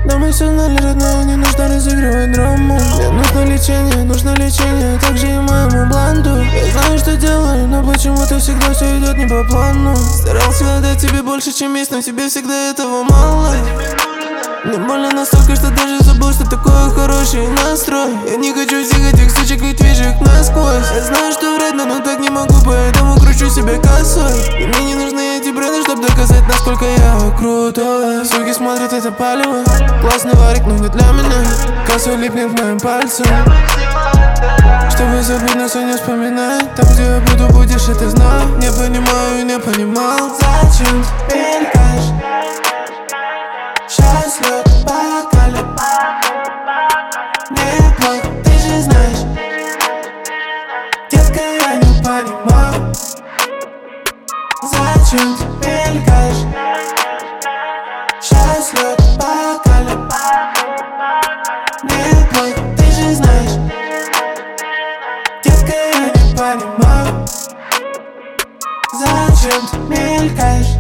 Да мы все знали, родная, не нужно разыгрывать драму. Мне нужно лечение, также и моему бланду. Я знаю, что делаю, но почему-то всегда все идет не по плану. Старался отдать тебе больше, чем есть, но тебе всегда этого мало. Мне больно настолько, что даже забыл, что такое хороший настрой. Я не хочу всех этих сучек, ведь вижу их насквозь. Я знаю, что вредно, но так не могу, поэтому кручу себя косой. И мне не нужны эти бренды, чтобы доказать, насколько я крутой. Суки смотрят это палево, классный варик, но не для меня. Косой липнет к моим пальцам, чтобы забыть, но все не вспоминать. Там, где я буду, будешь, это знать. Не понимаю, не понимал, зачем ты мелькаешь. Счастлив по бокале. Не плачь, ты же знаешь. Детка, я не понимаю, зачем ты мелькаешь. Счастлив по бокале. Не плачь, ты же знаешь. Детка, я не понимаю, зачем ты мелькаешь.